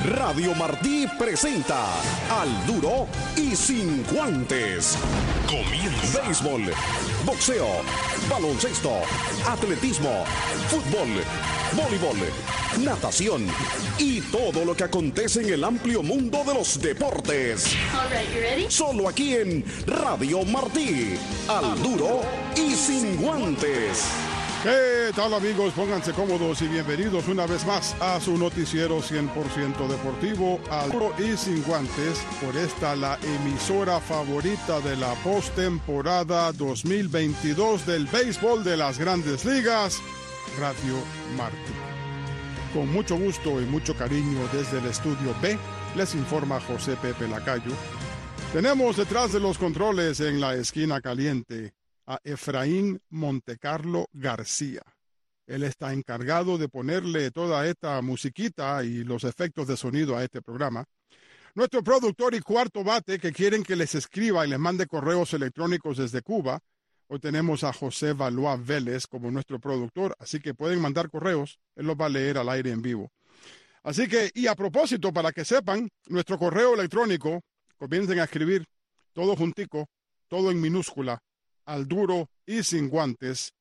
Radio Martí presenta Al Duro y Sin Guantes. Comienza. Béisbol, boxeo, baloncesto, atletismo, fútbol, voleibol, natación y todo lo que acontece en el amplio mundo de los deportes. All right, you ready? Solo aquí en Radio Martí. Al Duro y Sin Guantes. ¿Qué tal, amigos? Pónganse cómodos y bienvenidos una vez más a su noticiero 100% deportivo, Al Duro y Sin Guantes, por esta la emisora favorita de la postemporada 2022 del béisbol de las Grandes Ligas, Radio Martí. Con mucho gusto y mucho cariño desde el estudio B, les informa José Pepe Lacayo. Tenemos detrás de los controles en la esquina caliente a Efraín Montecarlo García. Él está encargado de ponerle toda esta musiquita y los efectos de sonido a este programa. Nuestro productor y cuarto bate que quieren que les escriba y les mande correos electrónicos desde Cuba. Hoy tenemos a José Valois Vélez como nuestro productor, así que pueden mandar correos. Él los va a leer al aire en vivo. Así que, y a propósito, para que sepan, nuestro correo electrónico, comiencen a escribir todo juntico, todo en minúscula, al duro y sin guantes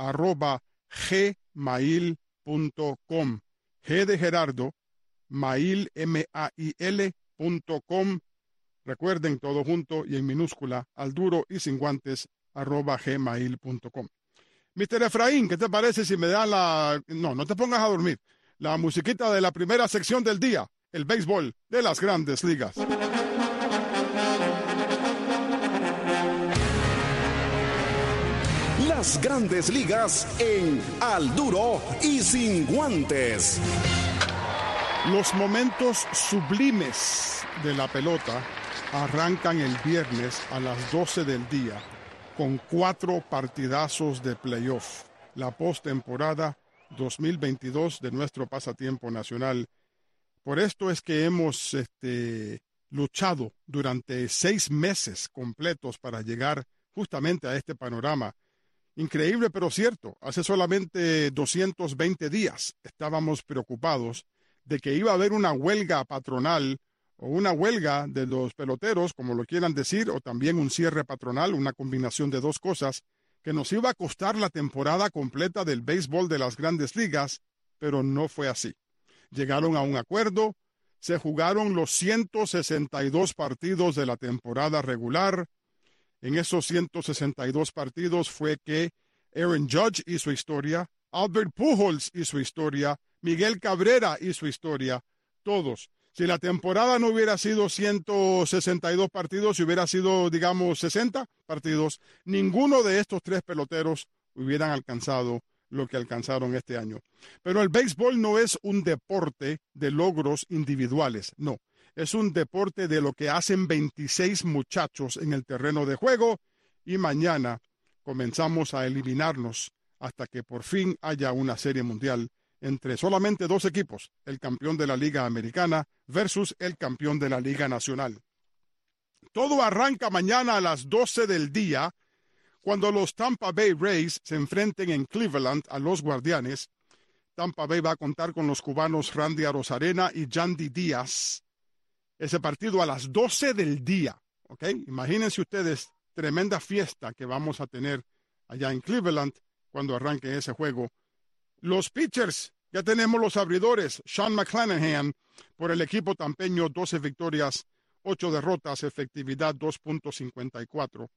@gmail.com. G de Gerardo, mail, mail.com. Recuerden, todo junto y en minúscula, al duro y sin guantes @gmail.com. Mr. Efraín, ¿qué te parece si me da la... No te pongas a dormir. La musiquita de la primera sección del día, el béisbol de las Grandes Ligas. Las Grandes Ligas en Al Duro y Sin Guantes. Los momentos sublimes de la pelota arrancan el viernes a las 12 del día con 4 partidazos de playoff. La postemporada 2022 de nuestro pasatiempo nacional. Por esto es que hemos luchado durante 6 meses completos para llegar justamente a este panorama. Increíble, pero cierto. Hace solamente 220 días estábamos preocupados de que iba a haber una huelga patronal o una huelga de los peloteros, como lo quieran decir, o también un cierre patronal, una combinación de dos cosas, que nos iba a costar la temporada completa del béisbol de las Grandes Ligas, pero no fue así. Llegaron a un acuerdo, se jugaron los 162 partidos de la temporada regular. En esos 162 partidos fue que Aaron Judge hizo historia, Albert Pujols hizo historia, Miguel Cabrera hizo historia, todos. Si la temporada no hubiera sido 162 partidos, si hubiera sido, digamos, 60 partidos, ninguno de estos 3 peloteros hubieran alcanzado lo que alcanzaron este año. Pero el béisbol no es un deporte de logros individuales, no. Es un deporte de lo que hacen 26 muchachos en el terreno de juego y mañana comenzamos a eliminarnos hasta que por fin haya una serie mundial entre solamente 2 equipos, el campeón de la Liga Americana versus el campeón de la Liga Nacional. Todo arranca mañana a las 12 del día cuando los Tampa Bay Rays se enfrenten en Cleveland a los Guardianes. Tampa Bay va a contar con los cubanos Randy Arozarena y Yandy Díaz. Ese partido a las 12 del día, ¿ok? Imagínense ustedes, tremenda fiesta que vamos a tener allá en Cleveland cuando arranque ese juego. Los pitchers, ya tenemos los abridores. Sean McClanahan por el equipo tampeño, 12 victorias, 8 derrotas, efectividad 2.54,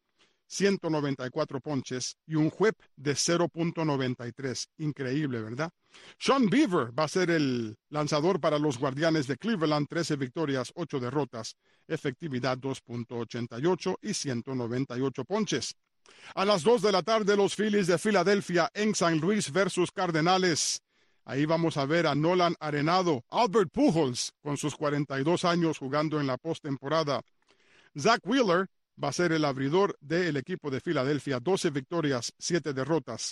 194 ponches y un whip de 0.93. Increíble, ¿verdad? Sean Beaver va a ser el lanzador para los Guardianes de Cleveland, 13 victorias, 8 derrotas, efectividad 2.88 y 198 ponches. A las 2 de la tarde, los Phillies de Filadelfia en San Luis versus Cardenales. Ahí vamos a ver a Nolan Arenado, Albert Pujols con sus 42 años jugando en la postemporada. Zach Wheeler va a ser el abridor del equipo de Filadelfia, 12 victorias, 7 derrotas,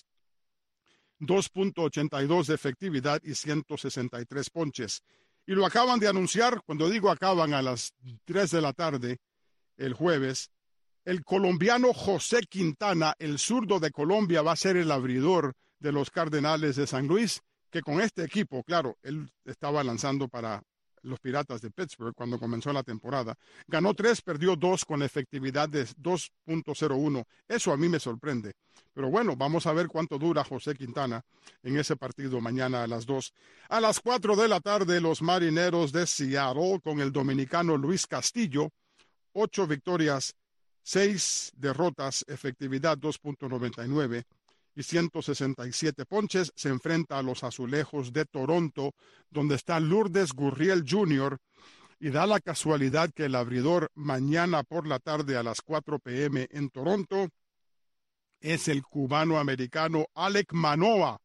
2.82 de efectividad y 163 ponches. Y lo acaban de anunciar, cuando digo acaban, a las 3 de la tarde, el jueves, el colombiano José Quintana, el zurdo de Colombia, va a ser el abridor de los Cardenales de San Luis, que con este equipo, claro, él estaba lanzando para los Piratas de Pittsburgh cuando comenzó la temporada. Ganó 3, perdió 2 con efectividad de 2.01. Eso a mí me sorprende. Pero bueno, vamos a ver cuánto dura José Quintana en ese partido mañana a las 2. A las 4 de la tarde, los Marineros de Seattle con el dominicano Luis Castillo. 8 victorias, 6 derrotas, efectividad 2.99 y 167 ponches. Se enfrenta a los Azulejos de Toronto, donde está Lourdes Gurriel Jr., y da la casualidad que el abridor mañana por la tarde a las 4 p.m. en Toronto es el cubano-americano Alek Manoah.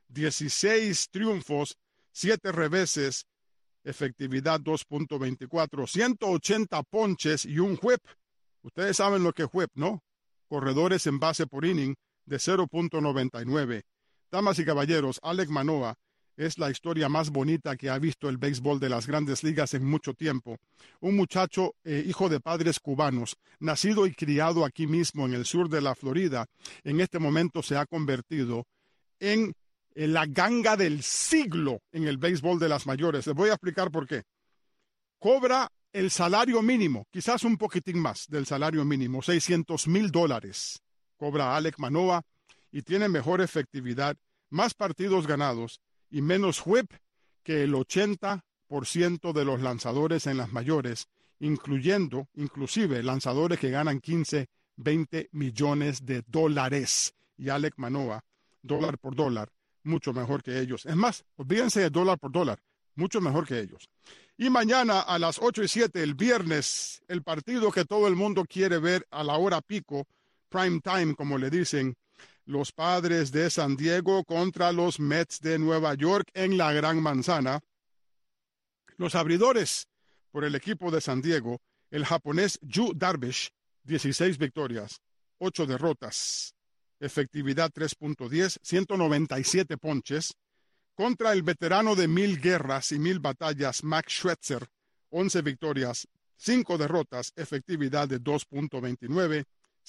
16 triunfos, 7 reveses, efectividad 2.24, 180 ponches y un whip. Ustedes saben lo que es whip, ¿no? Corredores en base por inning de 0.99. Damas y caballeros, Alek Manoah es la historia más bonita que ha visto el béisbol de las Grandes Ligas en mucho tiempo. Un muchacho hijo de padres cubanos, nacido y criado aquí mismo en el sur de la Florida, en este momento se ha convertido en la ganga del siglo en el béisbol de las mayores. Les voy a explicar por qué. Cobra el salario mínimo, quizás un poquitín más del salario mínimo, $600,000. Cobra Alek Manoah y tiene mejor efectividad, más partidos ganados y menos whip que el 80% de los lanzadores en las mayores, inclusive lanzadores que ganan 15, 20 millones de dólares. Y Alek Manoah, dólar por dólar, mucho mejor que ellos. Es más, olvídense de dólar por dólar, mucho mejor que ellos. Y mañana a las 8:07, el viernes, el partido que todo el mundo quiere ver a la hora pico, prime time, como le dicen, los Padres de San Diego contra los Mets de Nueva York en la Gran Manzana. Los abridores por el equipo de San Diego, el japonés Yu Darvish, 16 victorias, 8 derrotas, efectividad 3.10, 197 ponches, contra el veterano de 1000 guerras y 1000 batallas, Max Scherzer, 11 victorias, 5 derrotas, efectividad de 2.29,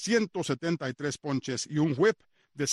173 ponches y un whip de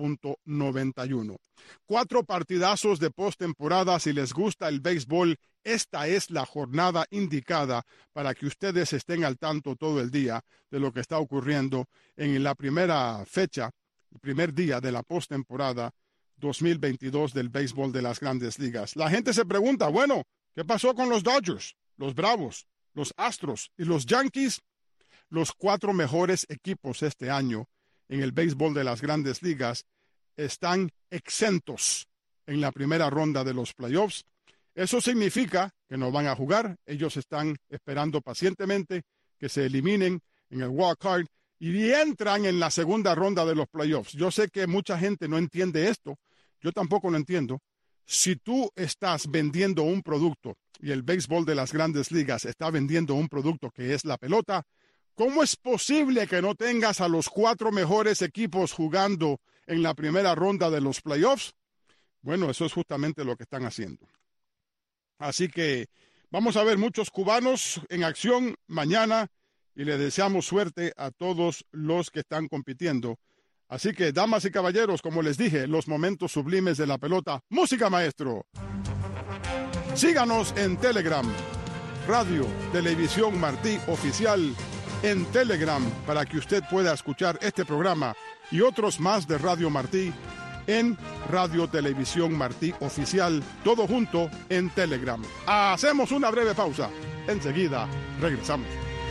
0.91. 4 partidazos de postemporada. Si les gusta el béisbol, esta es la jornada indicada para que ustedes estén al tanto todo el día de lo que está ocurriendo en la primera fecha, el primer día de la postemporada 2022 del béisbol de las Grandes Ligas. La gente se pregunta, bueno, ¿qué pasó con los Dodgers, los Bravos, los Astros y los Yankees? Los 4 mejores equipos este año en el béisbol de las Grandes Ligas están exentos en la primera ronda de los playoffs. Eso significa que no van a jugar. Ellos están esperando pacientemente que se eliminen en el wild card y entran en la segunda ronda de los playoffs. Yo sé que mucha gente no entiende esto. Yo tampoco lo entiendo. Si tú estás vendiendo un producto y el béisbol de las Grandes Ligas está vendiendo un producto que es la pelota, ¿cómo es posible que no tengas a los 4 mejores equipos jugando en la primera ronda de los playoffs? Bueno, eso es justamente lo que están haciendo. Así que vamos a ver muchos cubanos en acción mañana y le deseamos suerte a todos los que están compitiendo. Así que, damas y caballeros, como les dije, los momentos sublimes de la pelota. ¡Música, maestro! Síganos en Telegram, Radio Televisión Martí Oficial, en Telegram, para que usted pueda escuchar este programa y otros más de Radio Martí en Radio Televisión Martí Oficial, todo junto en Telegram. Hacemos una breve pausa. Enseguida regresamos.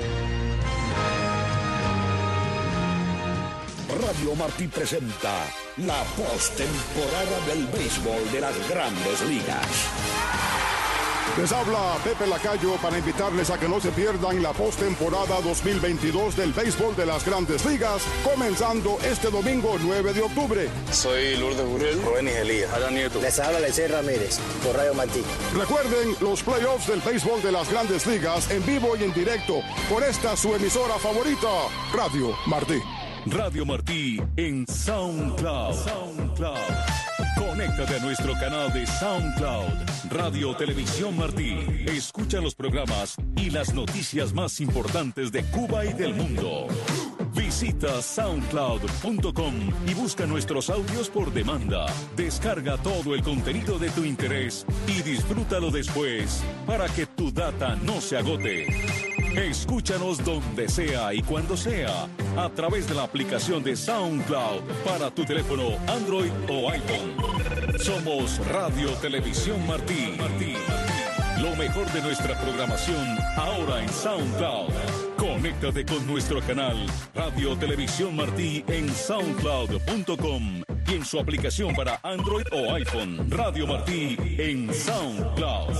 Radio Martí presenta la postemporada del béisbol de las Grandes Ligas. Les habla Pepe Lacayo para invitarles a que no se pierdan la postemporada 2022 del béisbol de las Grandes Ligas, comenzando este domingo 9 de octubre. Soy Lourdes Gurriel, Rubén Elías, Adán Nieto. Les habla Lecey Ramírez, por Radio Martí. Recuerden los playoffs del béisbol de las Grandes Ligas en vivo y en directo por esta su emisora favorita, Radio Martí. Radio Martí en SoundCloud. Conéctate a nuestro canal de SoundCloud, Radio Televisión Martí. Escucha los programas y las noticias más importantes de Cuba y del mundo. Visita soundcloud.com y busca nuestros audios por demanda. Descarga todo el contenido de tu interés y disfrútalo después para que tu data no se agote. Escúchanos donde sea y cuando sea a través de la aplicación de SoundCloud para tu teléfono Android o iPhone. Somos Radio Televisión Martí. Lo mejor de nuestra programación ahora en SoundCloud. Conéctate con nuestro canal Radio Televisión Martí en soundcloud.com y en su aplicación para Android o iPhone. Radio Martí en SoundCloud.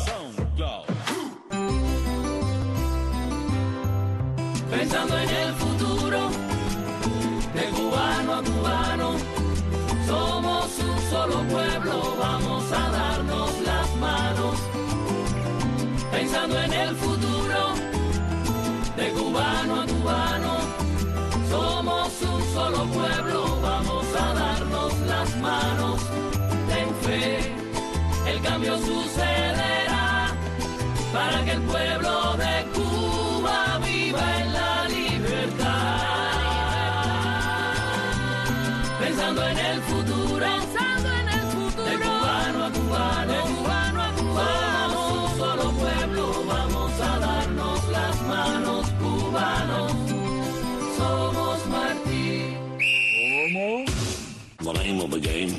Pensando en el futuro, de cubano a cubano, somos un solo pueblo, vamos a darnos las manos. Pensando en el futuro, de cubano a cubano, somos un solo pueblo, vamos a darnos las manos. Ten fe, el cambio sucederá, para que el pueblo de Cuba viva en la libertad. Pensando en el futuro, de cubano a cubano, somos un solo pueblo, vamos a darnos las manos, cubanos, somos Martí. ¿Cómo? The name of the game.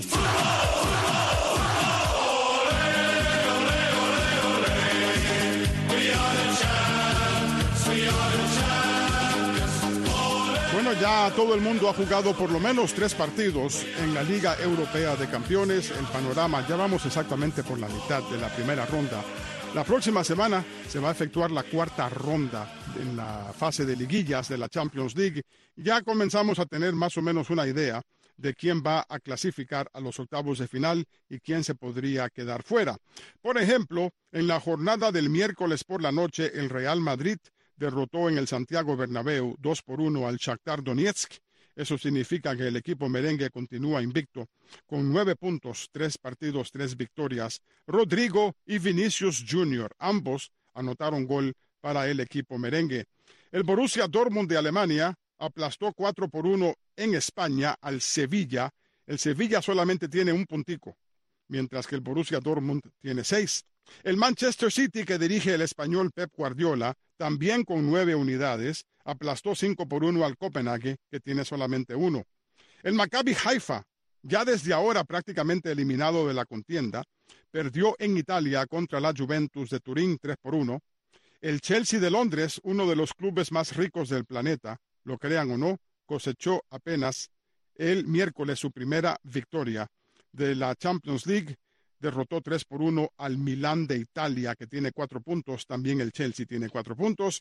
Bueno, ya todo el mundo ha jugado por lo menos 3 partidos en la Liga Europea de Campeones. El panorama, ya vamos exactamente por la mitad de la primera ronda. La próxima semana se va a efectuar la 4ª ronda en la fase de liguillas de la Champions League. Ya comenzamos a tener más o menos una idea de quién va a clasificar a los octavos de final y quién se podría quedar fuera. Por ejemplo, en la jornada del miércoles por la noche, el Real Madrid derrotó en el Santiago Bernabéu 2-1 al Shakhtar Donetsk. Eso significa que el equipo merengue continúa invicto con 9 puntos, 3 partidos, 3 victorias. Rodrigo y Vinicius Jr., ambos anotaron gol para el equipo merengue. El Borussia Dortmund de Alemania aplastó 4-1 en España al Sevilla. El Sevilla solamente tiene un puntico, mientras que el Borussia Dortmund tiene 6. El Manchester City, que dirige el español Pep Guardiola, también con 9 unidades, aplastó 5-1 al Copenhague, que tiene solamente 1. El Maccabi Haifa, ya desde ahora prácticamente eliminado de la contienda, perdió en Italia contra la Juventus de Turín 3-1. El Chelsea de Londres, uno de los clubes más ricos del planeta, lo crean o no, cosechó apenas el miércoles su primera victoria de la Champions League. Derrotó 3-1 al Milán de Italia, que tiene 4 puntos. También el Chelsea tiene 4 puntos.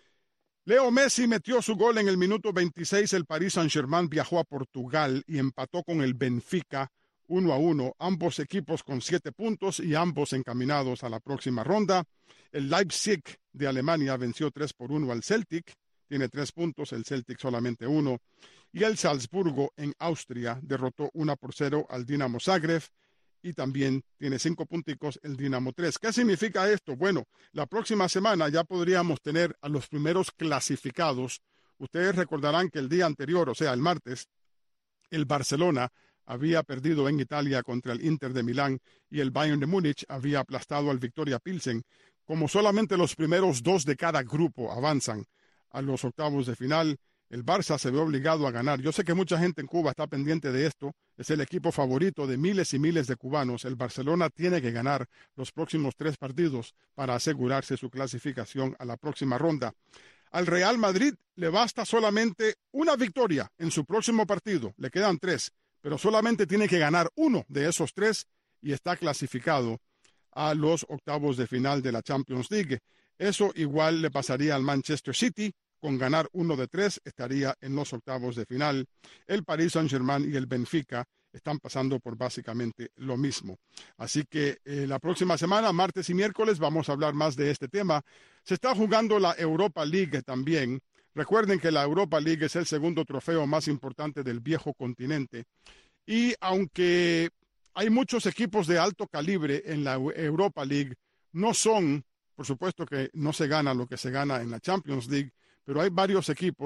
Leo Messi metió su gol en el minuto 26. El Paris Saint-Germain viajó a Portugal y empató con el Benfica 1-1. Ambos equipos con 7 puntos y ambos encaminados a la próxima ronda. El Leipzig de Alemania venció 3-1 al Celtic. Tiene 3 puntos, el Celtic solamente 1. Y el Salzburgo en Austria derrotó 1-0 al Dinamo Zagreb. Y también tiene 5 punticos el Dinamo 3. ¿Qué significa esto? Bueno, la próxima semana ya podríamos tener a los primeros clasificados. Ustedes recordarán que el día anterior, o sea, el martes, el Barcelona había perdido en Italia contra el Inter de Milán y el Bayern de Múnich había aplastado al Viktoria Pilsen. Como solamente los primeros 2 de cada grupo avanzan a los octavos de final, el Barça se ve obligado a ganar. Yo sé que mucha gente en Cuba está pendiente de esto. Es el equipo favorito de miles y miles de cubanos. El Barcelona tiene que ganar los próximos 3 partidos para asegurarse su clasificación a la próxima ronda. Al Real Madrid le basta solamente una victoria en su próximo partido. Le quedan 3, pero solamente tiene que ganar 1 de esos 3 y está clasificado a los octavos de final de la Champions League. Eso igual le pasaría al Manchester City. Con ganar 1 de 3 estaría en los octavos de final. El Paris Saint-Germain y el Benfica están pasando por básicamente lo mismo. Así que la próxima semana, martes y miércoles, vamos a hablar más de este tema. Se está jugando la Europa League también. Recuerden que la Europa League es el segundo trofeo más importante del viejo continente. Y aunque hay muchos equipos de alto calibre en la Europa League, no son, por supuesto que no se gana lo que se gana en la Champions League, pero hay varios equipos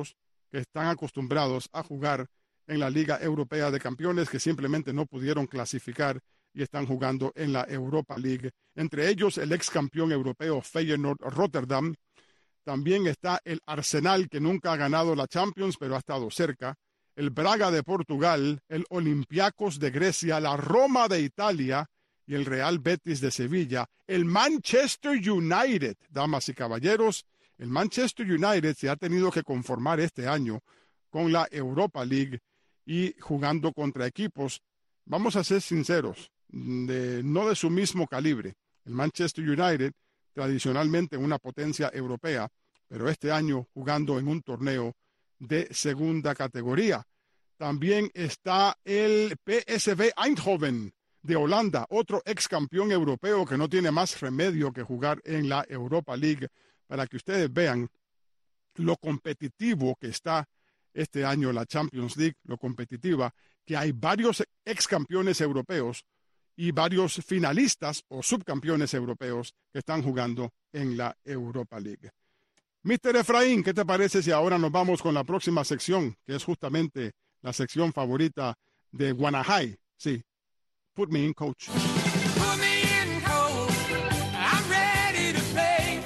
que están acostumbrados a jugar en la Liga Europea de Campeones, que simplemente no pudieron clasificar y están jugando en la Europa League. Entre ellos, el ex campeón europeo Feyenoord Rotterdam. También está el Arsenal, que nunca ha ganado la Champions, pero ha estado cerca. El Braga de Portugal, el Olympiacos de Grecia, la Roma de Italia y el Real Betis de Sevilla. El Manchester United, damas y caballeros, el Manchester United se ha tenido que conformar este año con la Europa League y jugando contra equipos, vamos a ser sinceros, no de su mismo calibre. El Manchester United, tradicionalmente una potencia europea, pero este año jugando en un torneo de segunda categoría. También está el PSV Eindhoven de Holanda, otro ex campeón europeo que no tiene más remedio que jugar en la Europa League, para que ustedes vean lo competitivo que está este año la Champions League, lo competitiva, que hay varios ex campeones europeos y varios finalistas o subcampeones europeos que están jugando en la Europa League. Mr. Efraín, ¿qué te parece si ahora nos vamos con la próxima sección, que es justamente la sección favorita de Guanajay? Sí, Put Me In, Coach. Put me in, coach. I'm ready to play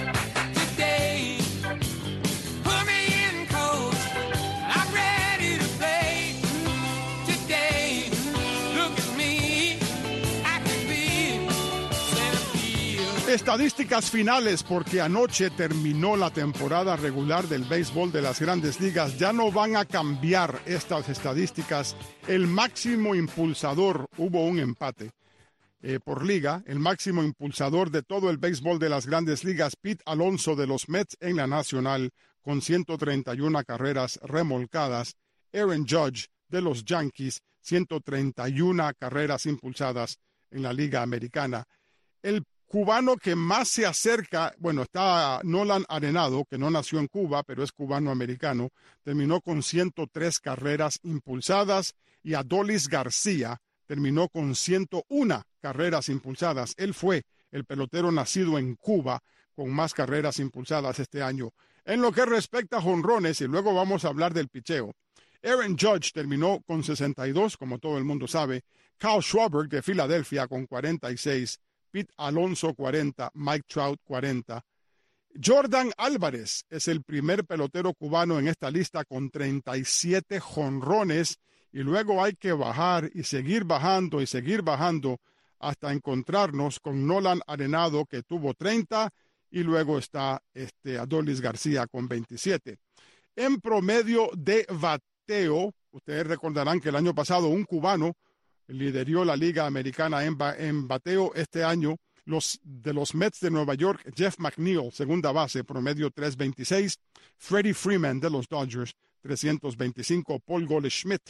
today. Put me in, coach. I'm ready to play today. Look at me. I can be center field. Estadísticas finales, porque anoche terminó la temporada regular del béisbol de las Grandes Ligas. Ya no van a cambiar estas estadísticas. El máximo impulsador, hubo un empate por liga, el máximo impulsador de todo el béisbol de las Grandes Ligas, Pete Alonso de los Mets en la Nacional, con 131 carreras remolcadas. Aaron Judge de los Yankees, 131 carreras impulsadas en la Liga Americana. El cubano que más se acerca, bueno, está Nolan Arenado, que no nació en Cuba, pero es cubano-americano, terminó con 103 carreras impulsadas, y Adolis García terminó con 101 carreras impulsadas. Él fue el pelotero nacido en Cuba con más carreras impulsadas este año. En lo que respecta a jonrones, y luego vamos a hablar del picheo, Aaron Judge terminó con 62, como todo el mundo sabe. Kyle Schwarber de Filadelfia con 46. Pete Alonso 40, Mike Trout 40. Jordan Álvarez es el primer pelotero cubano en esta lista con 37 jonrones, y luego hay que bajar y seguir bajando hasta encontrarnos con Nolan Arenado, que tuvo 30, y luego está Adolis García con 27. En promedio de bateo, ustedes recordarán que el año pasado un cubano lideró la Liga Americana en bateo. Este año, de los Mets de Nueva York, Jeff McNeil, segunda base, promedio 326. Freddie Freeman de los Dodgers, 325. Paul Goldschmidt,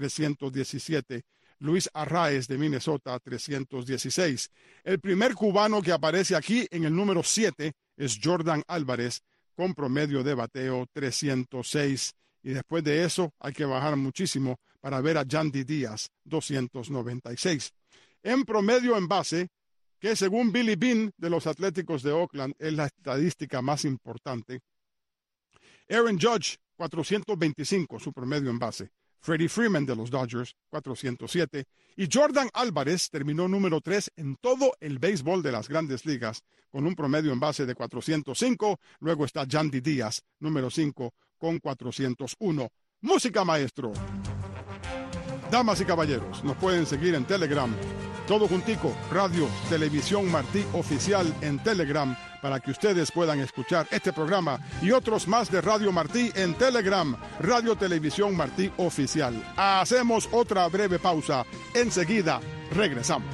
317. Luis Arraez de Minnesota, 316. El primer cubano que aparece aquí en el número 7 es Jordan Álvarez, con promedio de bateo 306. Y después de eso hay que bajar muchísimo para ver a Yandy Díaz, 296. En promedio en base, que según Billy Beane de los Atléticos de Oakland es la estadística más importante. Aaron Judge, 425, su promedio en base. Freddie Freeman de los Dodgers, 407. Y Jordan Álvarez terminó número 3 en todo el béisbol de las Grandes Ligas, con un promedio en base de 405. Luego está Yandy Díaz, número 5, con 401. Música, maestro. Damas y caballeros, nos pueden seguir en Telegram. Todo juntico, Radio Televisión Martí Oficial en Telegram, para que ustedes puedan escuchar este programa y otros más de Radio Martí en Telegram, Radio Televisión Martí Oficial. Hacemos otra breve pausa. Enseguida regresamos.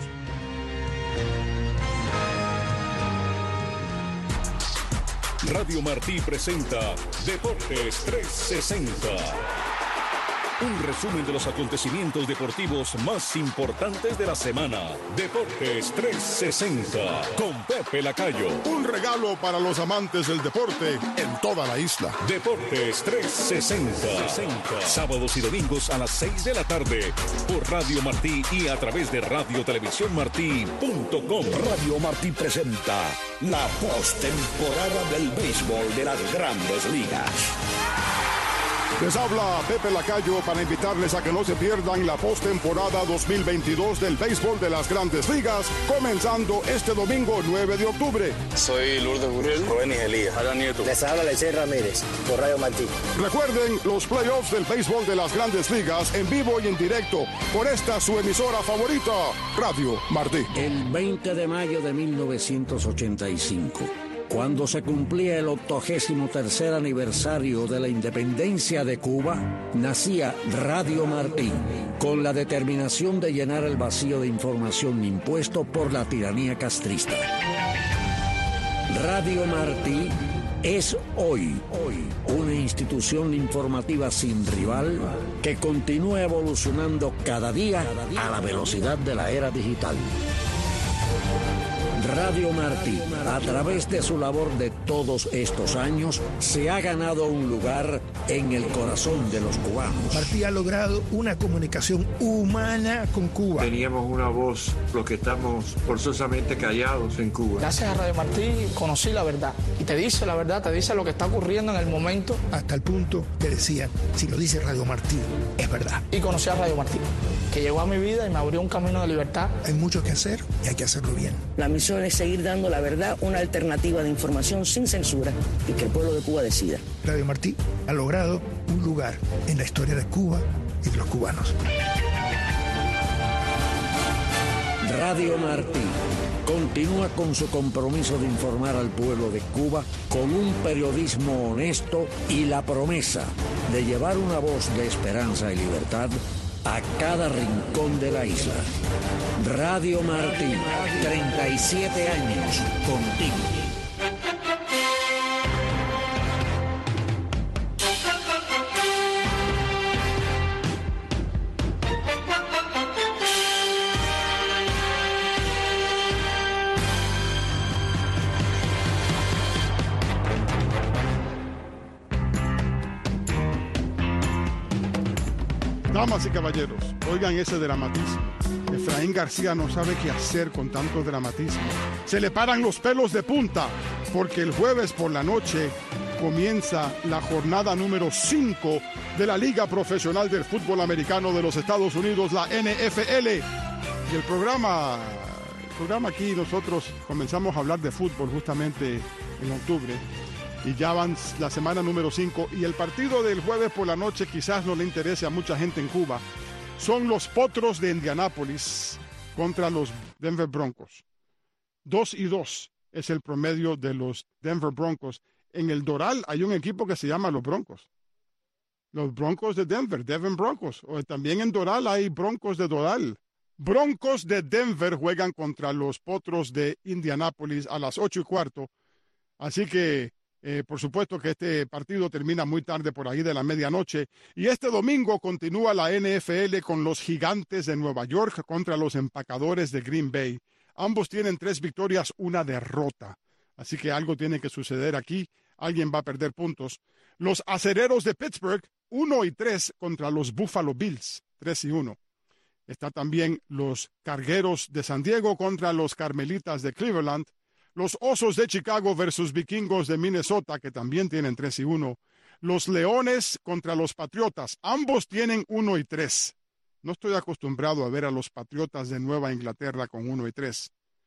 Radio Martí presenta Deportes 360. Un resumen de los acontecimientos deportivos más importantes de la semana. Deportes 360 con Pepe Lacayo. Un regalo para los amantes del deporte en toda la isla. Deportes 360. Sábados y domingos a las 6 de la tarde por Radio Martí y a través de radiotelevisiónmartí.com. Radio Martí presenta la postemporada del béisbol de las Grandes Ligas. Les habla Pepe Lacayo para invitarles a que no se pierdan la postemporada 2022 del béisbol de las Grandes Ligas, comenzando este domingo 9 de octubre. Soy Lourdes Gurriel, Robenis Elías, Adán Nieto. Les habla Lecey Ramírez, por Radio Martí. Recuerden los playoffs del béisbol de las Grandes Ligas en vivo y en directo por esta su emisora favorita, Radio Martí. El 20 de mayo de 1985, cuando se cumplía el 83º aniversario de la independencia de Cuba, nacía Radio Martí, con la determinación de llenar el vacío de información impuesto por la tiranía castrista. Radio Martí es hoy una institución informativa sin rival que continúa evolucionando cada día a la velocidad de la era digital. Radio Martí, a través de su labor de todos estos años, se ha ganado un lugar en el corazón de los cubanos. Martí ha logrado una comunicación humana con Cuba. Teníamos una voz, los que estamos forzosamente callados en Cuba. Gracias a Radio Martí conocí la verdad. Y te dice la verdad, te dice lo que está ocurriendo en el momento. Hasta el punto que decían, si lo dice Radio Martí, es verdad. Y conocí a Radio Martí, que llegó a mi vida y me abrió un camino de libertad. Hay mucho que hacer y hay que hacerlo bien. La misión es seguir dando la verdad, una alternativa de información sin censura y que el pueblo de Cuba decida. Radio Martí ha logrado un lugar en la historia de Cuba y de los cubanos. Radio Martí continúa con su compromiso de informar al pueblo de Cuba con un periodismo honesto y la promesa de llevar una voz de esperanza y libertad a cada rincón de la isla. Radio Martí, 37 años contigo. Damas y caballeros, oigan ese dramatismo. Efraín García no sabe qué hacer con tanto dramatismo. Se le paran los pelos de punta porque el jueves por la noche comienza la jornada número 5 de la Liga Profesional del Fútbol Americano de los Estados Unidos, la NFL. Y el programa aquí nosotros comenzamos a hablar de fútbol justamente en octubre. Y ya van la semana número 5. Y el partido del jueves por la noche quizás no le interese a mucha gente en Cuba. Son los Potros de Indianápolis contra los Denver Broncos. 2-2 es el promedio de los Denver Broncos. En el Doral hay un equipo que se llama los Broncos. Los Broncos de Denver, Denver Broncos. O también en Doral hay Broncos de Doral. Broncos de Denver juegan contra los Potros de Indianápolis a las 8:15. Así que por supuesto que este partido termina muy tarde, por ahí de la medianoche. Y este domingo continúa la NFL con los Gigantes de Nueva York contra los Empacadores de Green Bay. Ambos tienen 3 victorias, 1 derrota. Así que algo tiene que suceder aquí. Alguien va a perder puntos. Los Acereros de Pittsburgh, 1-3 contra los Buffalo Bills, 3-1. Está también los Cargueros de San Diego contra los Carmelitas de Cleveland. Los Osos de Chicago versus Vikingos de Minnesota, que también tienen 3-1. Los Leones contra los Patriotas. Ambos tienen 1-3. No estoy acostumbrado a ver a los Patriotas de Nueva Inglaterra con 1-3.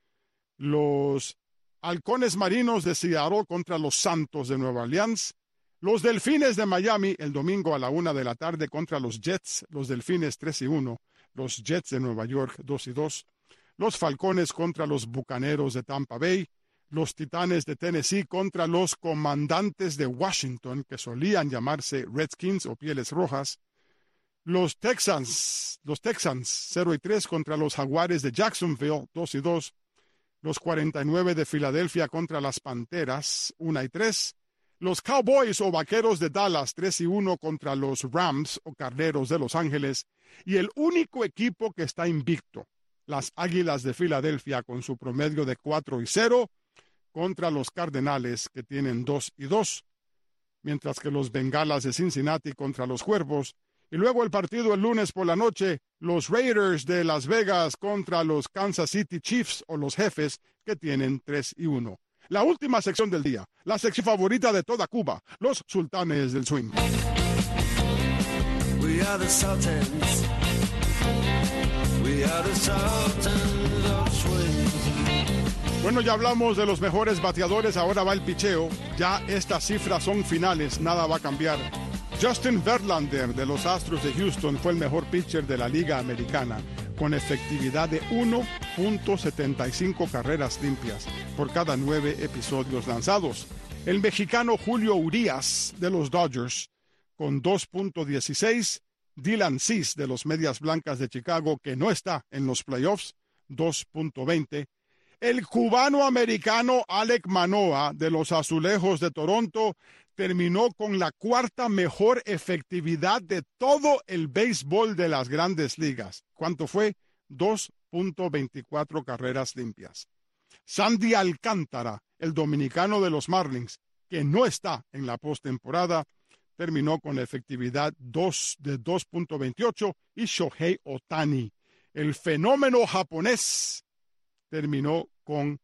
Los Halcones Marinos de Seattle contra los Santos de Nueva Orleans. Los Delfines de Miami el domingo a la 1 de la tarde contra los Jets. Los Delfines 3-1. Los Jets de Nueva York 2-2. Los Falcones contra los Bucaneros de Tampa Bay. Los Titanes de Tennessee contra los Comandantes de Washington, que solían llamarse Redskins o Pieles Rojas. Los Texans 0-3 contra los Jaguares de Jacksonville, 2-2. Los 49 de Filadelfia contra las Panteras, 1-3. Los Cowboys o Vaqueros de Dallas, 3-1 contra los Rams o Carneros de Los Ángeles. Y el único equipo que está invicto, las Águilas de Filadelfia, con su promedio de 4-0, contra los Cardenales, que tienen 2-2, mientras que los Bengalas de Cincinnati contra los Cuervos. Y luego el partido el lunes por la noche, los Raiders de Las Vegas contra los Kansas City Chiefs o los Jefes, que tienen 3-1. La última sección del día, la sección favorita de toda Cuba, los Sultanes del Swing. We are the Sultans. We are the Sultans of swing. Bueno, ya hablamos de los mejores bateadores, ahora va el picheo. Ya estas cifras son finales, nada va a cambiar. Justin Verlander de los Astros de Houston fue el mejor pitcher de la Liga Americana, con efectividad de 1.75 carreras limpias por cada 9 episodios lanzados. El mexicano Julio Urías de los Dodgers con 2.16, Dylan Cease de los Medias Blancas de Chicago, que no está en los playoffs, 2.20. El cubano-americano Alek Manoah de los Azulejos de Toronto terminó con la cuarta mejor efectividad de todo el béisbol de las Grandes Ligas. ¿Cuánto fue? 2.24 carreras limpias. Sandy Alcántara, el dominicano de los Marlins, que no está en la postemporada, terminó con efectividad de 2.28, y Shohei Ohtani, el fenómeno japonés, terminó con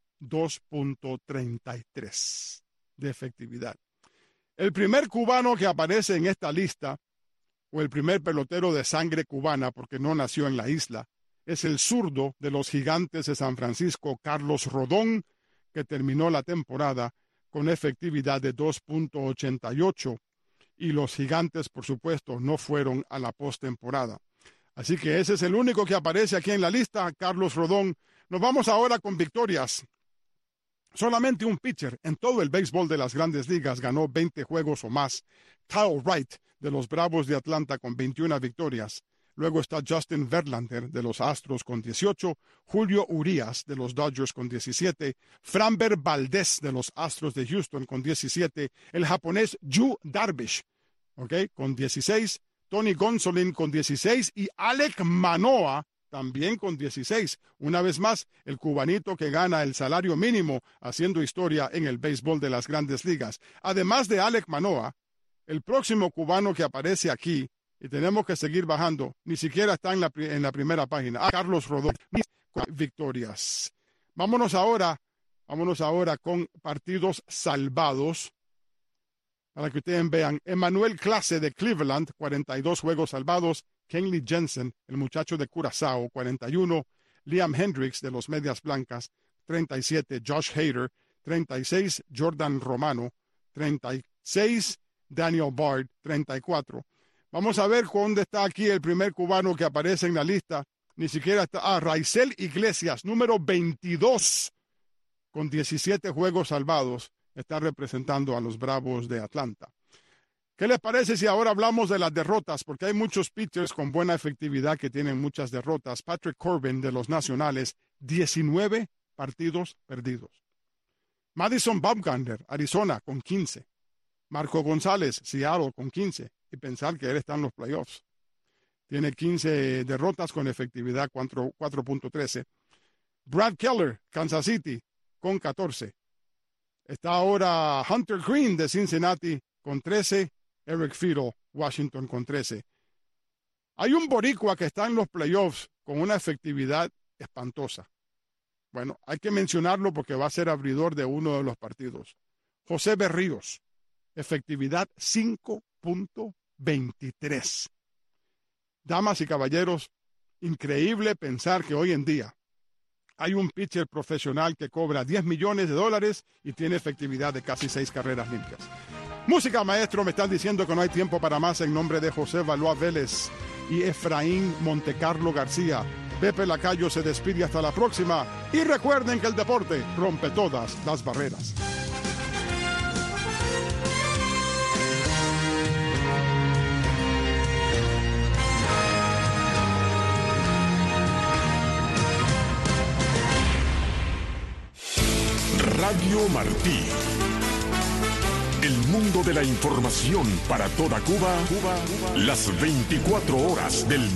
2.33 de efectividad. El primer cubano que aparece en esta lista, o el primer pelotero de sangre cubana, porque no nació en la isla, es el zurdo de los Gigantes de San Francisco, Carlos Rodón, que terminó la temporada con efectividad de 2.88. Y los Gigantes, por supuesto, no fueron a la postemporada. Así que ese es el único que aparece aquí en la lista, Carlos Rodón. Nos vamos ahora con victorias. Solamente un pitcher en todo el béisbol de las Grandes Ligas ganó 20 juegos o más. Kyle Wright de los Bravos de Atlanta con 21 victorias. Luego está Justin Verlander de los Astros con 18, Julio Urías de los Dodgers con 17, Framber Valdez de los Astros de Houston con 17, el japonés Yu Darvish, con 16, Tony Gonsolin con 16 y Alek Manoah también con 16. Una vez más, el cubanito que gana el salario mínimo haciendo historia en el béisbol de las Grandes Ligas. Además de Alek Manoah, el próximo cubano que aparece aquí, y tenemos que seguir bajando, ni siquiera está en la primera página, Carlos Rodón, con victorias. Vámonos ahora con partidos salvados, para que ustedes vean. Emmanuel Clase de Cleveland, 42 juegos salvados. Kenley Jensen, el muchacho de Curazao, 41. Liam Hendricks de los Medias Blancas, 37. Josh Hader, 36. Jordan Romano, 36. Daniel Bard, 34. Vamos a ver dónde está aquí el primer cubano que aparece en la lista. Ni siquiera está. Raisel Iglesias, número 22, con 17 juegos salvados. Está representando a los Bravos de Atlanta. ¿Qué les parece si ahora hablamos de las derrotas? Porque hay muchos pitchers con buena efectividad que tienen muchas derrotas. Patrick Corbin de los Nacionales, 19 partidos perdidos. Madison Bumgarner, Arizona, con 15. Marco González, Seattle, con 15. Y pensar que él está en los playoffs. Tiene 15 derrotas con efectividad 4.13. Brad Keller, Kansas City, con 14. Está ahora Hunter Green de Cincinnati con 13. Eric Fiedel, Washington, con 13. Hay un boricua que está en los playoffs con una efectividad espantosa. Bueno, hay que mencionarlo porque va a ser abridor de uno de los partidos. José Berríos, efectividad 5.23. Damas y caballeros, increíble pensar que hoy en día hay un pitcher profesional que cobra $10 millones y tiene efectividad de casi 6 carreras limpias. Música, maestro, me están diciendo que no hay tiempo para más. En nombre de José Valois Vélez y Efraín Montecarlo García, Pepe Lacayo se despide hasta la próxima. Y recuerden que el deporte rompe todas las barreras. Radio Martí. El mundo de la información para toda Cuba, las 24 horas del